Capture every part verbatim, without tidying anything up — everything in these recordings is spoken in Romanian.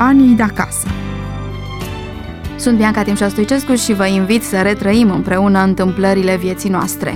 Anii de acasă. Sunt Bianca Timșa Stoicescu și vă invit să retrăim împreună întâmplările vieții noastre.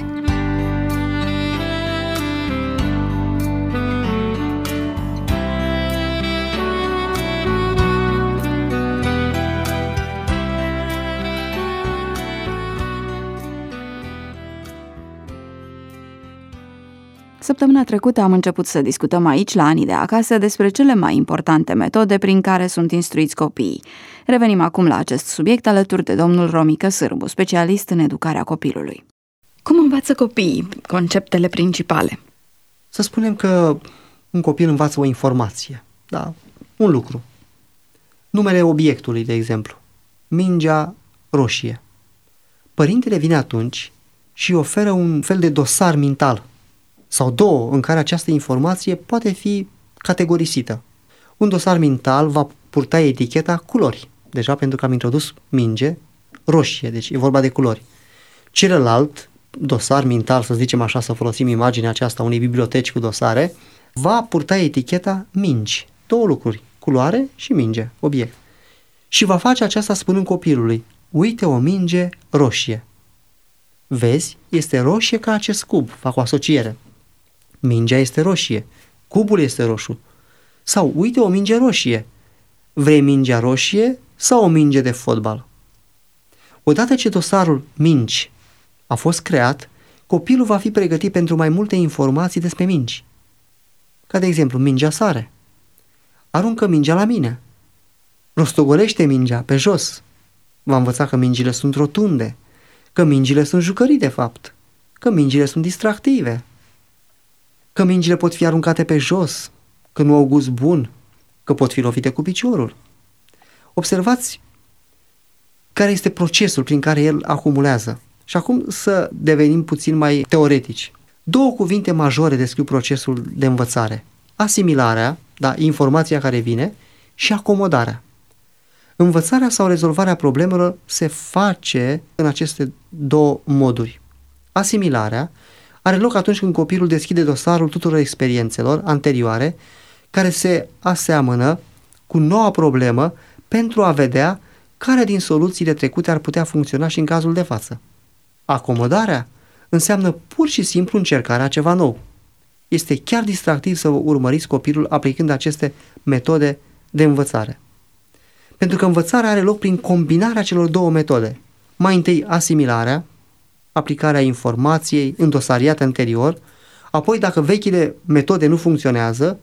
Săptămâna trecută am început să discutăm aici, la Anii de acasă, despre cele mai importante metode prin care sunt instruiți copiii. Revenim acum la acest subiect alături de domnul Romică Sârbu, specialist în educarea copilului. Cum învață copiii conceptele principale? Să spunem că un copil învață o informație, da? Un lucru. Numele obiectului, de exemplu. Mingea roșie. Părintele vine atunci și oferă un fel de dosar mental sau două în care această informație poate fi categorisită. Un dosar mental va purta eticheta culori, deja pentru că am introdus minge roșie, deci e vorba de culori. Celălalt dosar mental, să zicem așa, să folosim imaginea aceasta unei biblioteci cu dosare, va purta eticheta mingi, două lucruri, culoare și minge, obiect. Și va face aceasta spunând copilului: uite o minge roșie. Vezi, este roșie ca acest cub, fac o asociere. Mingea este roșie, cubul este roșu. Sau, uite o minge roșie. Vrei mingea roșie sau o minge de fotbal? Odată ce dosarul mingi a fost creat, copilul va fi pregătit pentru mai multe informații despre mingi. Ca de exemplu, mingea sare. Aruncă mingea la mine. Rostogolește mingea pe jos. Va învăța că mingile sunt rotunde, că mingile sunt jucării de fapt, că mingile sunt distractive, că mingile pot fi aruncate pe jos, că nu au gust bun, că pot fi lovite cu piciorul. Observați care este procesul prin care el acumulează. Și acum să devenim puțin mai teoretici. Două cuvinte majore descriu procesul de învățare: asimilarea, da, informația care vine, și acomodarea. Învățarea sau rezolvarea problemelor se face în aceste două moduri. Asimilarea are loc atunci când copilul deschide dosarul tuturor experiențelor anterioare care se aseamănă cu noua problemă pentru a vedea care din soluțiile trecute ar putea funcționa și în cazul de față. Acomodarea înseamnă pur și simplu încercarea ceva nou. Este chiar distractiv să urmăriți copilul aplicând aceste metode de învățare. Pentru că învățarea are loc prin combinarea celor două metode. Mai întâi asimilarea, aplicarea informației îndosariate anterior, apoi dacă vechile metode nu funcționează,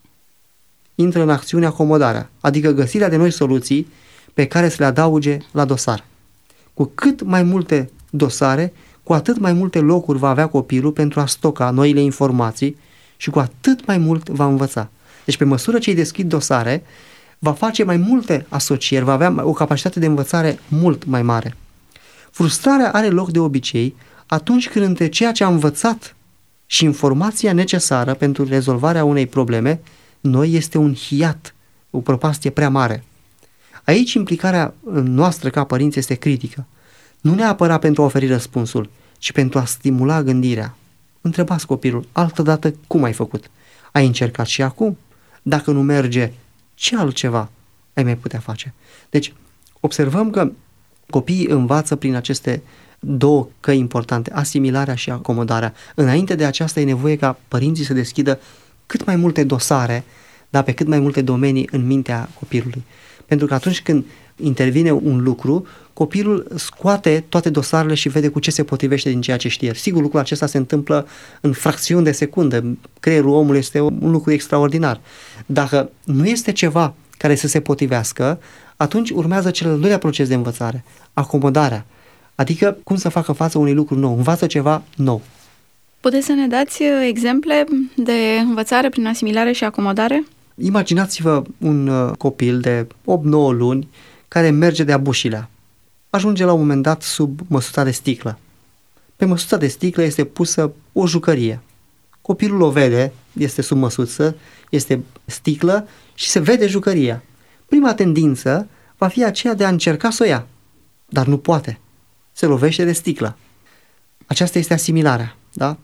intră în acțiune acomodarea, adică găsirea de noi soluții pe care să le adauge la dosar. Cu cât mai multe dosare, cu atât mai multe locuri va avea copilul pentru a stoca noile informații și cu atât mai mult va învăța. Deci pe măsură ce îi deschid dosare, va face mai multe asocieri, va avea o capacitate de învățare mult mai mare. Frustrarea are loc de obicei atunci când între ceea ce a învățat și informația necesară pentru rezolvarea unei probleme noi este un hiat, o prăpastie prea mare. Aici implicarea noastră ca părinți este critică. Nu neapărat pentru a oferi răspunsul, ci pentru a stimula gândirea. Întrebați copilul: altădată cum ai făcut? Ai încercat și acum? Dacă nu merge, ce altceva ai mai putea face? Deci, observăm că copiii învață prin aceste două căi importante, asimilarea și acomodarea. Înainte de aceasta e nevoie ca părinții să deschidă cât mai multe dosare, dar pe cât mai multe domenii în mintea copilului. Pentru că atunci când intervine un lucru, copilul scoate toate dosarele și vede cu ce se potrivește din ceea ce știe. Sigur, lucrul acesta se întâmplă în fracțiuni de secundă. Creierul omului este un lucru extraordinar. Dacă nu este ceva care să se potrivească, atunci urmează cel al doilea proces de învățare, acomodarea. Adică cum să facă față unui lucru nou, învață ceva nou. Puteți să ne dați exemple de învățare prin asimilare și acomodare? Imaginați-vă un uh, copil de opt nouă luni care merge de-a bușilea. Ajunge la un moment dat sub măsuța de sticlă. Pe măsuța de sticlă este pusă o jucărie. Copilul o vede, este sub măsuță, este sticlă și se vede jucăria. Prima tendință va fi aceea de a încerca să o ia, dar nu poate. Se lovește de sticlă. Aceasta este asimilarea, da?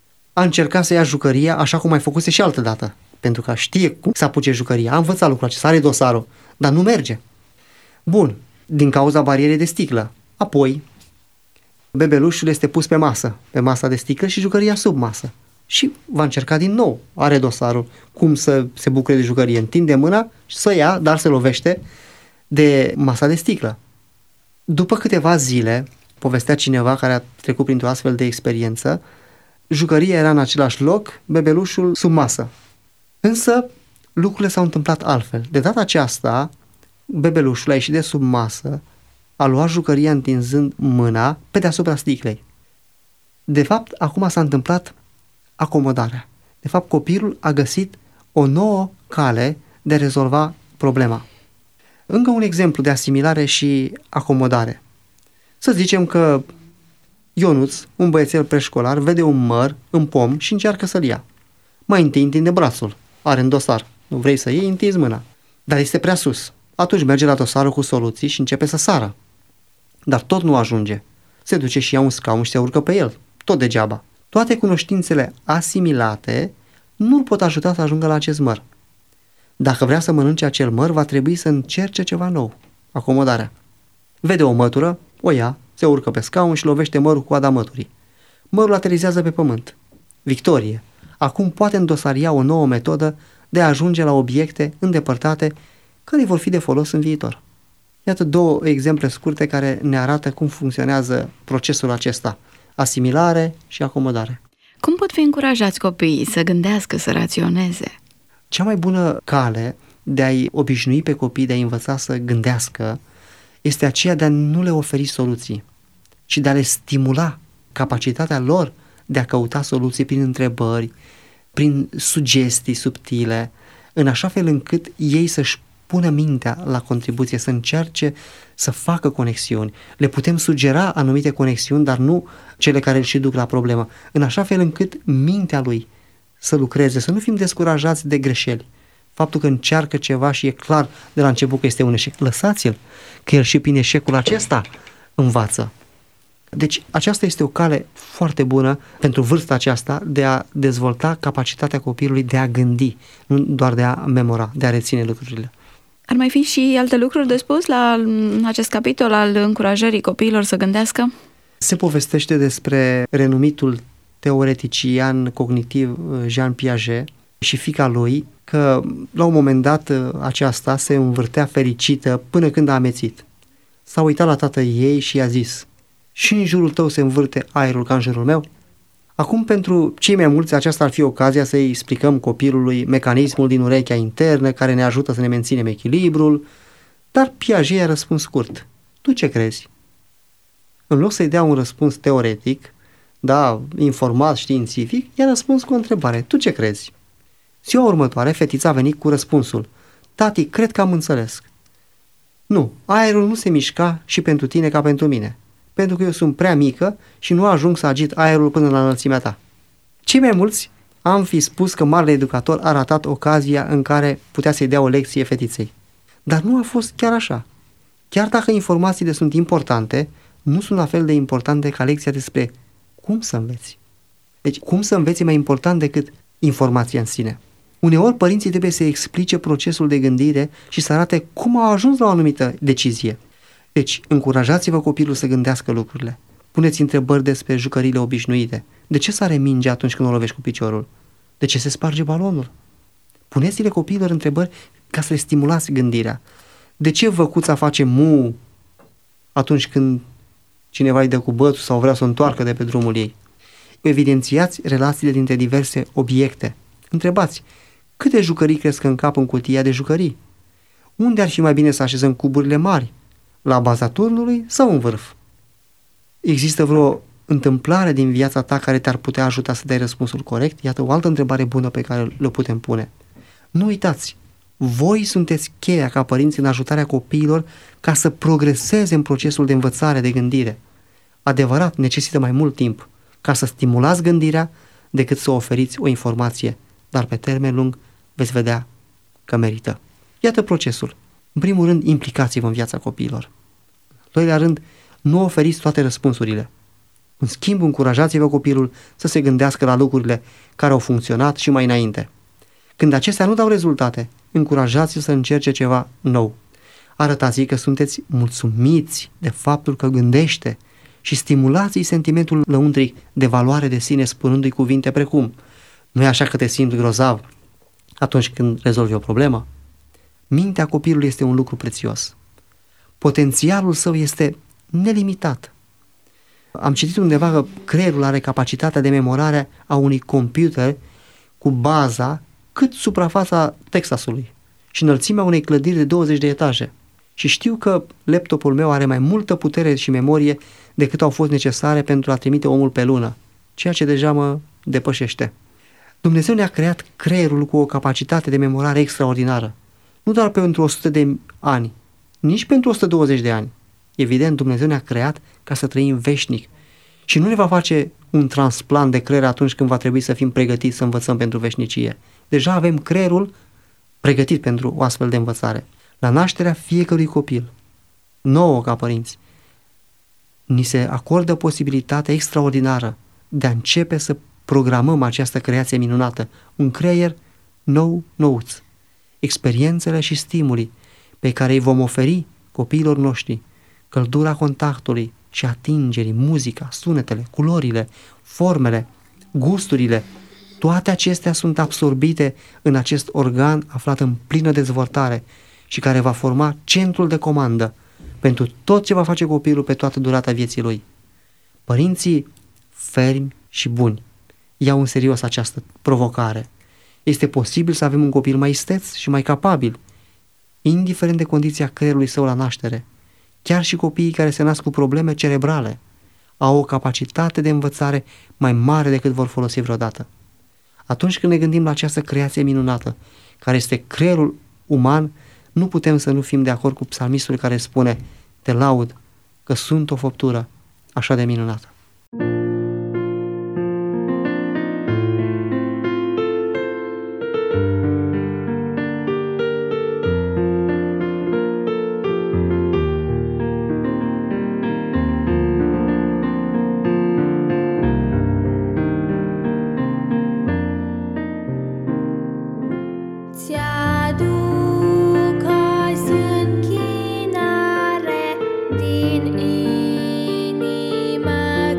A încercat să ia jucăria așa cum mai făcuse și altă dată, pentru că știe cum să apuce jucăria. A învățat lucrul acesta, are dosarul, dar nu merge. Bun, din cauza barierei de sticlă. Apoi, bebelușul este pus pe masă, pe masa de sticlă și jucăria sub masă. Și va încerca din nou, are dosarul, cum să se bucure de jucărie. Întinde mâna și să ia, dar se lovește de masa de sticlă. După câteva zile, povestea cineva care a trecut printr-o astfel de experiență, jucăria era în același loc, bebelușul sub masă. Însă lucrurile s-au întâmplat altfel. De data aceasta, bebelușul a ieșit de sub masă, a luat jucăria întinzând mâna pe deasupra sticlei. De fapt, acum s-a întâmplat acomodarea. De fapt, copilul a găsit o nouă cale de a rezolva problema. Încă un exemplu de asimilare și acomodare. Să zicem că Ionuț, un băiețel preșcolar, vede un măr în pom și încearcă să-l ia. Mai întâi întinde brațul, are în dosar. Nu vrei să iei, întinzi mâna. Dar este prea sus. Atunci merge la dosarul cu soluții și începe să sară. Dar tot nu ajunge. Se duce și ia un scaun și se urcă pe el. Tot degeaba. Toate cunoștințele asimilate nu îl pot ajuta să ajungă la acest măr. Dacă vrea să mănânce acel măr, va trebui să încerce ceva nou. Acomodarea. Vede o mătură, o ia, se urcă pe scaun și lovește mărul cu coada măturii. Mărul aterizează pe pământ. Victorie! Acum poate îndosaria o nouă metodă de a ajunge la obiecte îndepărtate care vor fi de folos în viitor. Iată două exemple scurte care ne arată cum funcționează procesul acesta, asimilare și acomodare. Cum pot fi încurajați copiii să gândească, să raționeze? Cea mai bună cale de a-i obișnui pe copii, de a-i învăța să gândească, este aceea de a nu le oferi soluții, ci de a le stimula capacitatea lor de a căuta soluții prin întrebări, prin sugestii subtile, în așa fel încât ei să-și pună mintea la contribuție, să încerce să facă conexiuni. Le putem sugera anumite conexiuni, dar nu cele care îl și duc la problemă, în așa fel încât mintea lui să lucreze, să nu fim descurajați de greșeli. Faptul că încearcă ceva și e clar de la început că este un eșec, lăsați-l, că el și prin eșecul acesta învață. Deci aceasta este o cale foarte bună pentru vârsta aceasta de a dezvolta capacitatea copilului de a gândi, nu doar de a memora, de a reține lucrurile. Ar mai fi și alte lucruri de spus la acest capitol al încurajării copiilor să gândească? Se povestește despre renumitul teoretician cognitiv Jean Piaget și fiica lui, că la un moment dat aceasta se învârtea fericită până când a amețit. S-a uitat la tatăl ei și i-a zis: și în jurul tău se învârte aerul ca în jurul meu? Acum, pentru cei mai mulți, aceasta ar fi ocazia să-i explicăm copilului mecanismul din urechea internă care ne ajută să ne menținem echilibrul, dar Piaget a răspuns scurt: tu ce crezi? În loc să-i dea un răspuns teoretic, da, informat, științific, i-a răspuns cu o întrebare: tu ce crezi? Ziua următoare, fetița a venit cu răspunsul: tati, cred că am înțeles. Nu, aerul nu se mișca și pentru tine ca pentru mine, pentru că eu sunt prea mică și nu ajung să agit aerul până la înălțimea ta. Cei mai mulți am fi spus că marele educator a ratat ocazia în care putea să-i dea o lecție fetiței. Dar nu a fost chiar așa. Chiar dacă informațiile sunt importante, nu sunt la fel de importante ca lecția despre cum să înveți. Deci, cum să înveți e mai important decât informația în sine. Uneori, părinții trebuie să explice procesul de gândire și să arate cum au ajuns la o anumită decizie. Deci, încurajați-vă copilul să gândească lucrurile. Puneți întrebări despre jucăriile obișnuite. De ce sare mingea atunci când o lovești cu piciorul? De ce se sparge balonul? Puneți-le copiilor întrebări ca să le stimulați gândirea. De ce văcuța face mu atunci când cineva îi dă cu bățul sau vrea să o întoarcă de pe drumul ei? Evidențiați relațiile dintre diverse obiecte. Întrebați: câte jucării crezi că încap în cutia de jucării? Unde ar fi mai bine să așezăm cuburile mari? La baza turnului sau în vârf? Există vreo întâmplare din viața ta care te-ar putea ajuta să dai răspunsul corect? Iată o altă întrebare bună pe care le putem pune. Nu uitați, voi sunteți cheia ca părinți în ajutarea copiilor ca să progreseze în procesul de învățare, de gândire. Adevărat, necesită mai mult timp ca să stimulați gândirea decât să oferiți o informație, dar pe termen lung veți vedea că merită. Iată procesul. În primul rând, implicați-vă în viața copiilor. În doilea rând, nu oferiți toate răspunsurile. În schimb, încurajați-vă copilul să se gândească la lucrurile care au funcționat și mai înainte. Când acestea nu dau rezultate, încurajați-l să încerce ceva nou. Arătați-i că sunteți mulțumiți de faptul că gândește și stimulați-i sentimentul lăuntric de valoare de sine, spunându-i cuvinte precum: nu e așa că te simți grozav atunci când rezolvi o problemă? Mintea copilului este un lucru prețios. Potențialul său este nelimitat. Am citit undeva că creierul are capacitatea de memorare a unui computer cu baza cât suprafața Texasului și înălțimea unei clădiri de douăzeci de etaje. Și știu că laptopul meu are mai multă putere și memorie decât au fost necesare pentru a trimite omul pe lună, ceea ce deja mă depășește. Dumnezeu ne-a creat creierul cu o capacitate de memorare extraordinară, nu doar pentru o sută de ani, nici pentru o sută douăzeci de ani. Evident, Dumnezeu ne-a creat ca să trăim veșnic și nu ne va face un transplant de creier atunci când va trebui să fim pregătiți să învățăm pentru veșnicie. Deja avem creierul pregătit pentru o astfel de învățare. La nașterea fiecărui copil, nouă ca părinți, ni se acordă posibilitatea extraordinară de a începe să programăm această creație minunată, un creier nou, nouț. Experiențele și stimulii pe care îi vom oferi copiilor noștri, căldura contactului și atingerii, muzica, sunetele, culorile, formele, gusturile, toate acestea sunt absorbite în acest organ aflat în plină dezvoltare și care va forma centrul de comandă pentru tot ce va face copilul pe toată durata vieții lui. Părinții fermi și buni iau în serios această provocare. Este posibil să avem un copil mai isteț și mai capabil, indiferent de condiția creierului său la naștere. Chiar și copiii care se nasc cu probleme cerebrale au o capacitate de învățare mai mare decât vor folosi vreodată. Atunci când ne gândim la această creație minunată, care este creierul uman, nu putem să nu fim de acord cu psalmistul care spune: te laud că sunt o făptură așa de minunată. Din inimă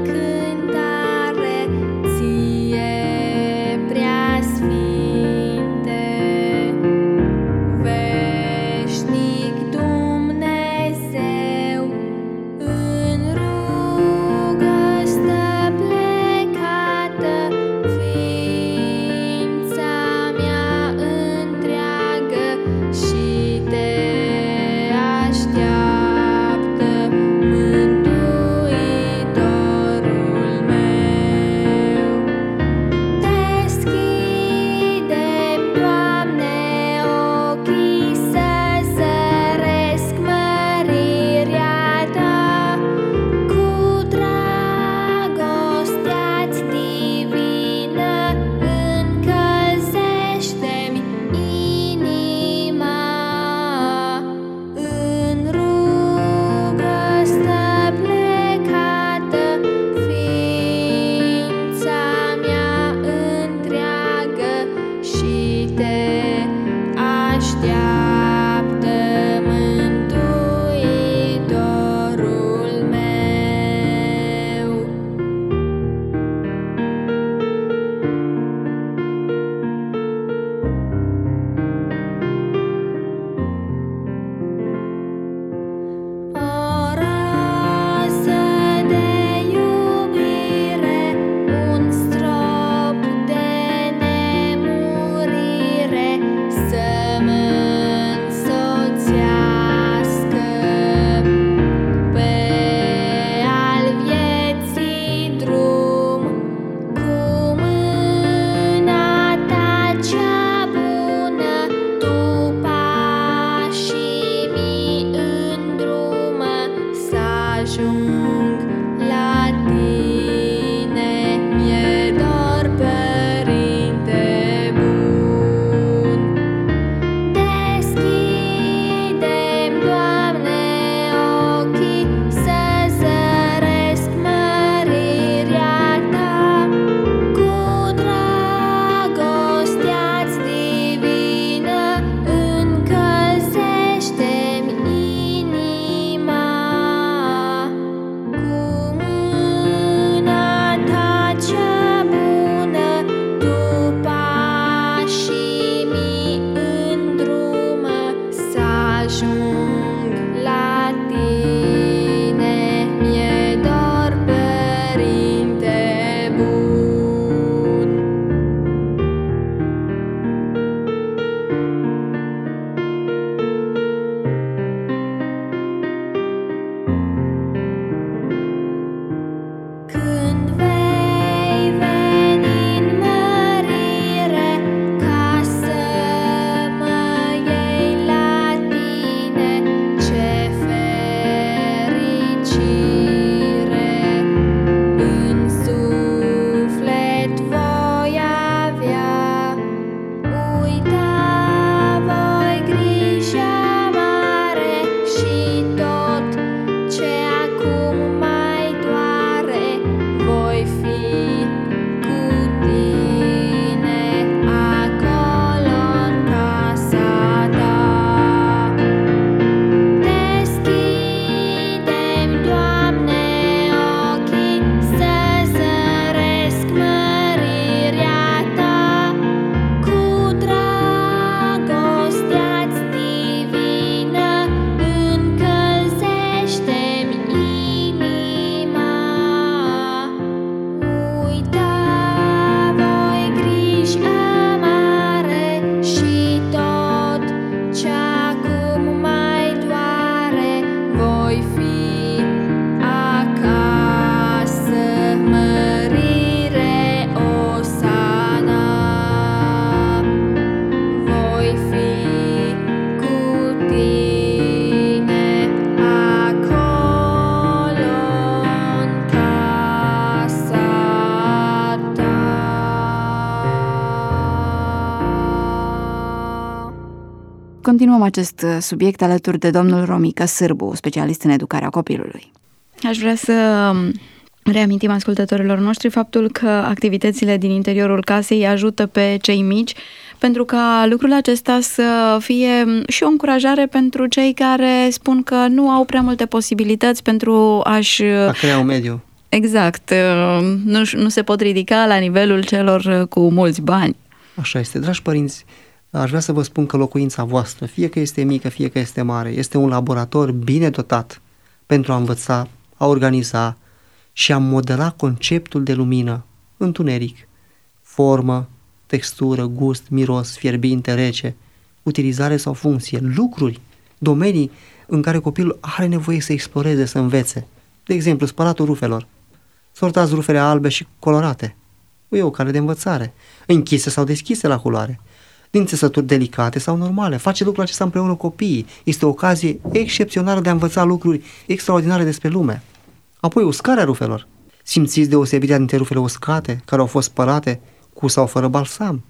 continuăm acest subiect alături de domnul Romică Sârbu, specialist în educarea copilului. Aș vrea să reamintim ascultătorilor noștri faptul că activitățile din interiorul casei ajută pe cei mici, pentru ca lucrul acesta să fie și o încurajare pentru cei care spun că nu au prea multe posibilități pentru a-și... A crea un mediu. Exact. Nu, nu se pot ridica la nivelul celor cu mulți bani. Așa este. Dragi părinți, aș vrea să vă spun că locuința voastră, fie că este mică, fie că este mare, este un laborator bine dotat pentru a învăța, a organiza și a modela conceptul de lumină, întuneric, formă, textură, gust, miros, fierbinte, rece, utilizare sau funcție, lucruri, domenii în care copilul are nevoie să exploreze, să învețe. De exemplu, spălatul rufelor. Sortați rufele albe și colorate. E o cale de învățare. Închise sau deschise la culoare. Din țesături delicate sau normale. Face lucrul acesta împreună copiii. Este o ocazie excepțională de a învăța lucruri extraordinare despre lume. Apoi uscarea rufelor. Simțiți deosebirea dintre rufele uscate, care au fost spălate cu sau fără balsam.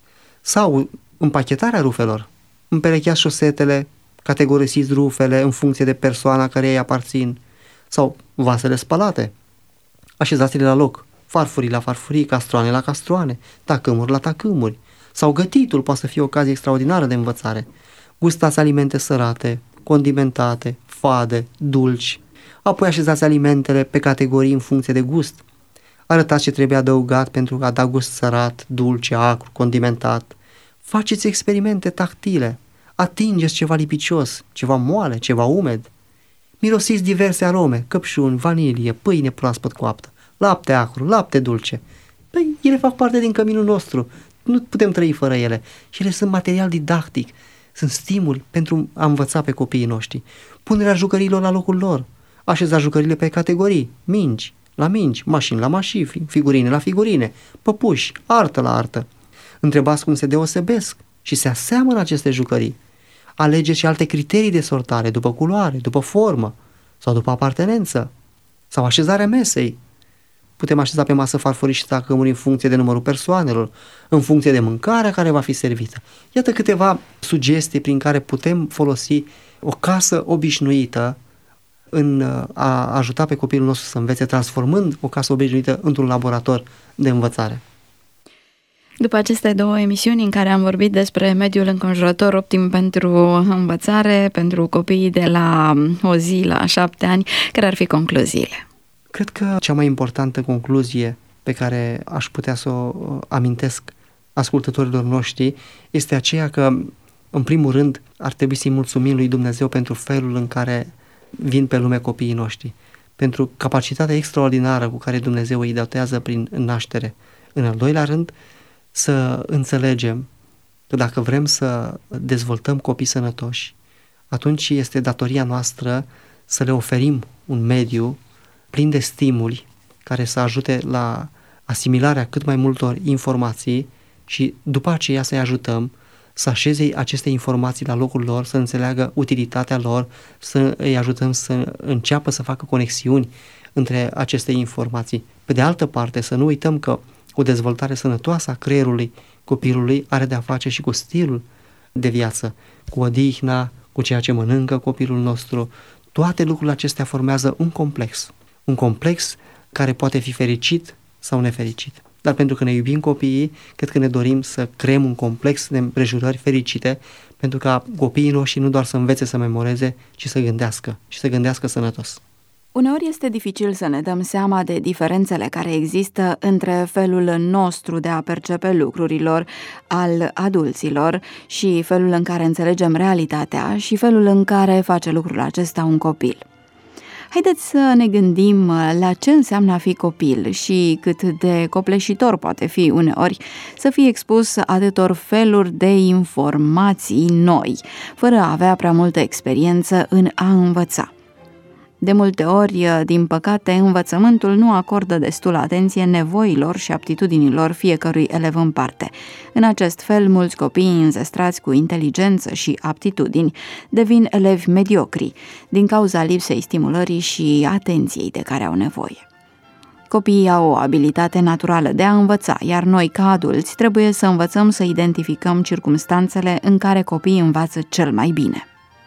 Sau împachetarea rufelor. Împerecheați șosetele, categorisiți rufele în funcție de persoana care îi aparțin. Sau vasele spălate. Așezați-le la loc. Farfurii la farfurii, castroane la castroane, tacâmuri la tacâmuri. Sau gătitul poate să fie o ocazie extraordinară de învățare. Gustați alimente sărate, condimentate, fade, dulci. Apoi așezați alimentele pe categorii în funcție de gust. Arătați ce trebuie adăugat pentru a da gust sărat, dulce, acru, condimentat. Faceți experimente tactile. Atingeți ceva lipicios, ceva moale, ceva umed. Mirosiți diverse arome, căpșuni, vanilie, pâine proaspăt coaptă, lapte acru, lapte dulce. Păi, ele fac parte din căminul nostru. Nu putem trăi fără ele. Și ele sunt material didactic. Sunt stimuli pentru a învăța pe copiii noștri. Punerea jucăriilor la locul lor. Așeza jucările pe categorii. Mingi la mingi, mașini la mașini, figurine la figurine, păpuși, artă la artă. Întrebați cum se deosebesc și se aseamănă aceste jucării. Alegeți și alte criterii de sortare, după culoare, după formă sau după apartenență. Sau așezarea mesei. Putem așeza pe masă farfurii și tacâmuri în funcție de numărul persoanelor, în funcție de mâncarea care va fi servită. Iată câteva sugestii prin care putem folosi o casă obișnuită în a ajuta pe copilul nostru să învețe, transformând o casă obișnuită într-un laborator de învățare. După aceste două emisiuni în care am vorbit despre mediul înconjurător optim pentru învățare, pentru copiii de la o zi la șapte ani, care ar fi concluziile? Cred că cea mai importantă concluzie pe care aș putea să o amintesc ascultătorilor noștri este aceea că, în primul rând, ar trebui să-i mulțumim lui Dumnezeu pentru felul în care vin pe lume copiii noștri, pentru capacitatea extraordinară cu care Dumnezeu îi dotează prin naștere. În al doilea rând, să înțelegem că dacă vrem să dezvoltăm copii sănătoși, atunci este datoria noastră să le oferim un mediu plin de stimuli care să ajute la asimilarea cât mai multor informații și după aceea să-i ajutăm să așeze aceste informații la locul lor, să înțeleagă utilitatea lor, să îi ajutăm să înceapă să facă conexiuni între aceste informații. Pe de altă parte, să nu uităm că o dezvoltare sănătoasă a creierului copilului are de-a face și cu stilul de viață, cu odihna, cu ceea ce mănâncă copilul nostru. Toate lucrurile acestea formează un complex. Un complex care poate fi fericit sau nefericit. Dar pentru că ne iubim copiii, cred că ne dorim să creăm un complex de împrejurări fericite, pentru ca copiii noștri nu doar să învețe să memoreze, ci să gândească și să gândească sănătos. Uneori este dificil să ne dăm seama de diferențele care există între felul nostru de a percepe lucrurilor al adulților și felul în care înțelegem realitatea și felul în care face lucrul acesta un copil. Haideți să ne gândim la ce înseamnă a fi copil și cât de copleșitor poate fi uneori să fii expus atâtor feluri de informații noi, fără a avea prea multă experiență în a învăța. De multe ori, din păcate, învățământul nu acordă destul atenție nevoilor și aptitudinilor fiecărui elev în parte. În acest fel, mulți copii înzestrați cu inteligență și aptitudini devin elevi mediocri, din cauza lipsei stimulării și atenției de care au nevoie. Copiii au o abilitate naturală de a învăța, iar noi, ca adulți, trebuie să învățăm să identificăm circumstanțele în care copiii învață cel mai bine.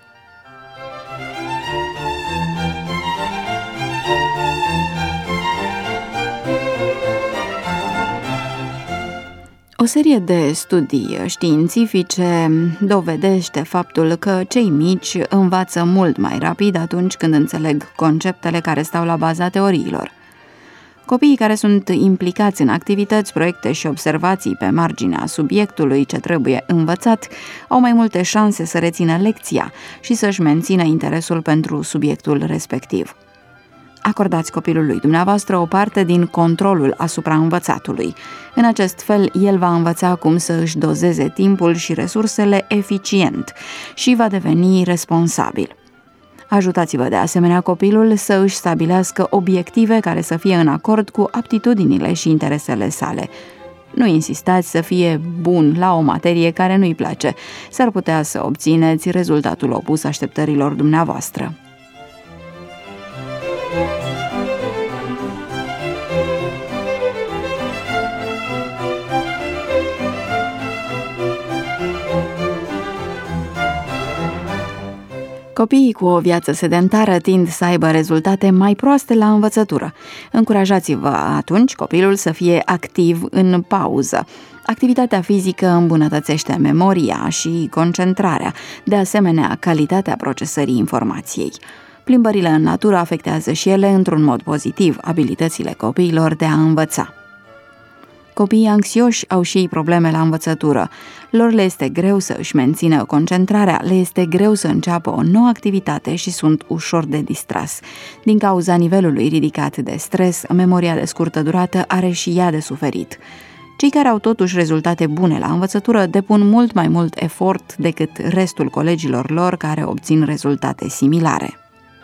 O serie de studii științifice dovedește faptul că cei mici învață mult mai rapid atunci când înțeleg conceptele care stau la baza teoriilor. Copiii care sunt implicați în activități, proiecte și observații pe marginea subiectului ce trebuie învățat au mai multe șanse să rețină lecția și să-și mențină interesul pentru subiectul respectiv. Acordați copilului dumneavoastră o parte din controlul asupra învățatului. În acest fel, el va învăța cum să își dozeze timpul și resursele eficient și va deveni responsabil. Ajutați-vă de asemenea copilul să își stabilească obiective care să fie în acord cu aptitudinile și interesele sale. Nu insistați să fie bun la o materie care nu-i place. S-ar putea să obțineți rezultatul opus așteptărilor dumneavoastră. Copiii cu o viață sedentară tind să aibă rezultate mai proaste la învățătură. Încurajați-vă atunci copilul să fie activ în pauză. Activitatea fizică îmbunătățește memoria și concentrarea, de asemenea calitatea procesării informației. Plimbările în natură afectează și ele într-un mod pozitiv abilitățile copiilor de a învăța. Copiii anxioși au și ei probleme la învățătură. Lor le este greu să își mențină concentrarea, le este greu să înceapă o nouă activitate și sunt ușor de distras. Din cauza nivelului ridicat de stres, memoria de scurtă durată are și ea de suferit. Cei care au totuși rezultate bune la învățătură depun mult mai mult efort decât restul colegilor lor care obțin rezultate similare.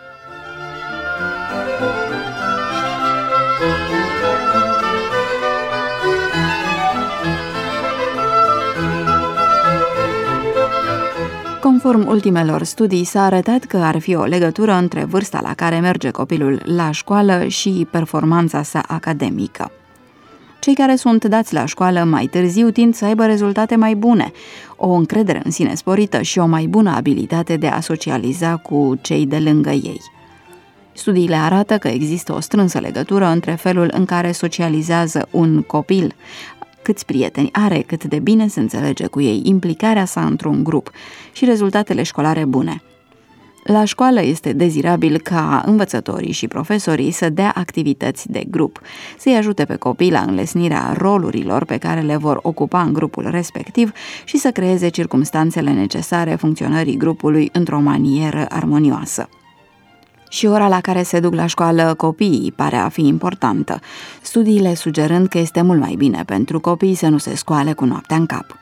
Conform ultimelor studii, s-a arătat că ar fi o legătură între vârsta la care merge copilul la școală și performanța sa academică. Cei care sunt dați la școală mai târziu tind să aibă rezultate mai bune, o încredere în sine sporită și o mai bună abilitate de a socializa cu cei de lângă ei. Studiile arată că există o strânsă legătură între felul în care socializează un copil, câți prieteni are, cât de bine se înțelege cu ei, implicarea sa într-un grup și rezultatele școlare bune. La școală este dezirabil ca învățătorii și profesorii să dea activități de grup, să-i ajute pe copii la înlesnirea rolurilor pe care le vor ocupa în grupul respectiv și să creeze circumstanțele necesare funcționării grupului într-o manieră armonioasă. Și ora la care se duc la școală copiii pare a fi importantă, studiile sugerând că este mult mai bine pentru copii să nu se scoale cu noaptea în cap.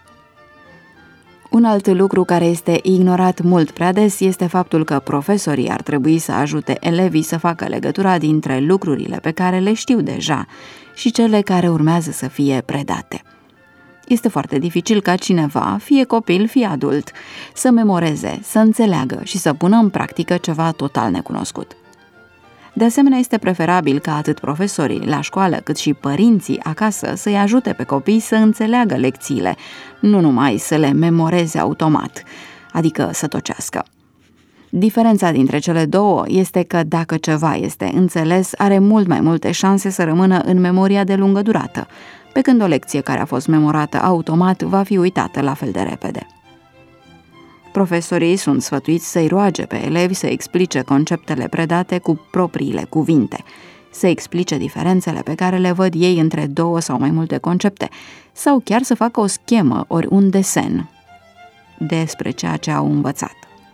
Un alt lucru care este ignorat mult prea des este faptul că profesorii ar trebui să ajute elevii să facă legătura dintre lucrurile pe care le știu deja și cele care urmează să fie predate. Este foarte dificil ca cineva, fie copil, fie adult, să memoreze, să înțeleagă și să pună în practică ceva total necunoscut. De asemenea, este preferabil ca atât profesorii la școală cât și părinții acasă să-i ajute pe copii să înțeleagă lecțiile, nu numai să le memoreze automat, adică să tocească. Diferența dintre cele două este că dacă ceva este înțeles, are mult mai multe șanse să rămână în memoria de lungă durată, pe când o lecție care a fost memorată automat va fi uitată la fel de repede. Profesorii sunt sfătuiți să-i roage pe elevi să explice conceptele predate cu propriile cuvinte, să explice diferențele pe care le văd ei între două sau mai multe concepte, sau chiar să facă o schemă ori un desen despre ceea ce au învățat.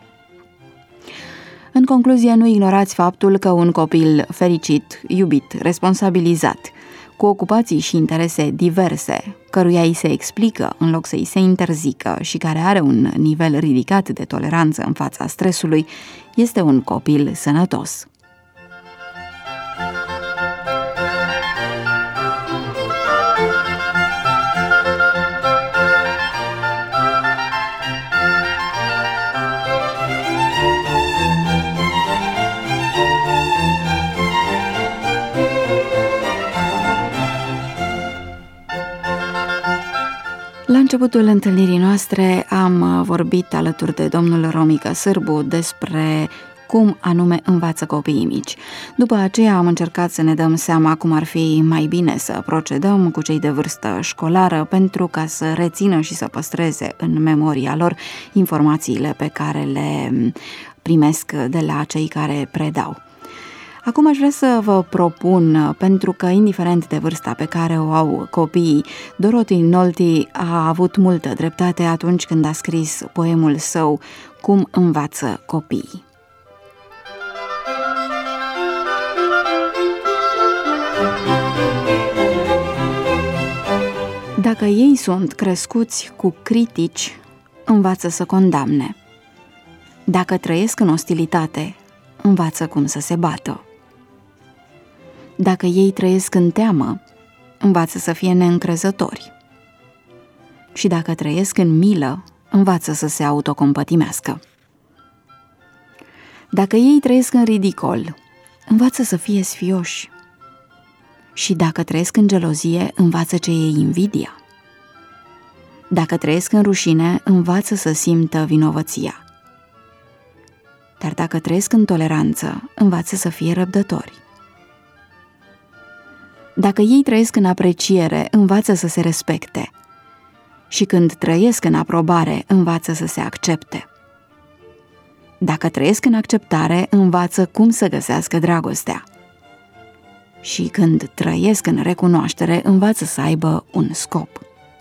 În concluzie, nu ignorați faptul că un copil fericit, iubit, responsabilizat, cu ocupații și interese diverse, căruia îi se explică în loc să îi se interzică și care are un nivel ridicat de toleranță în fața stresului, este un copil sănătos. începutul întâlnirii noastre am vorbit alături de domnul Romică Sârbu despre cum anume învață copiii mici. După aceea am încercat să ne dăm seama cum ar fi mai bine să procedăm cu cei de vârstă școlară pentru ca să rețină și să păstreze în memoria lor informațiile pe care le primesc de la cei care predau. Acum aș vrea să vă propun, pentru că indiferent de vârsta pe care o au copiii, Dorothy Nolti a avut multă dreptate atunci când a scris poemul său Cum învață copiii. Dacă ei sunt crescuți cu critici, învață să condamne. Dacă trăiesc în ostilitate, învață cum să se bată. Dacă ei trăiesc în teamă, învață să fie neîncrezători. Și dacă trăiesc în milă, învață să se autocompătimească. Dacă ei trăiesc în ridicol, învață să fie sfioși. Și dacă trăiesc în gelozie, învață ce e invidia. Dacă trăiesc în rușine, învață să simtă vinovăția. Dar dacă trăiesc în toleranță, învață să fie răbdători. Dacă ei trăiesc în apreciere, învață să se respecte. Și când trăiesc în aprobare, învață să se accepte. Dacă trăiesc în acceptare, învață cum să găsească dragostea. Și când trăiesc în recunoaștere, învață să aibă un scop.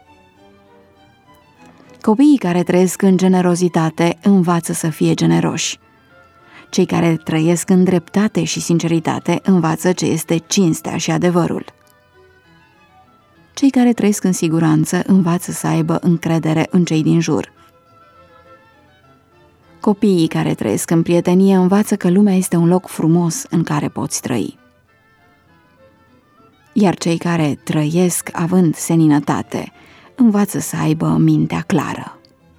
Copiii care trăiesc în generozitate învață să fie generoși. Cei care trăiesc în dreptate și sinceritate învață ce este cinstea și adevărul. Cei care trăiesc în siguranță învață să aibă încredere în cei din jur. Copiii care trăiesc în prietenie învață că lumea este un loc frumos în care poți trăi. Iar cei care trăiesc având seninătate învață să aibă mintea clară.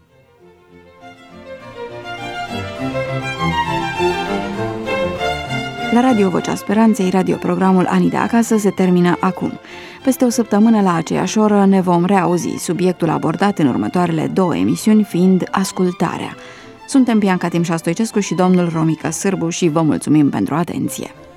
La Radio Vocea Speranței, radioprogramul Ani de Acasă se termină acum. Peste o săptămână la aceeași oră ne vom reauzi, subiectul abordat în următoarele două emisiuni fiind ascultarea. Suntem Bianca Timșa Stoicescu și domnul Romică Sârbu și vă mulțumim pentru atenție.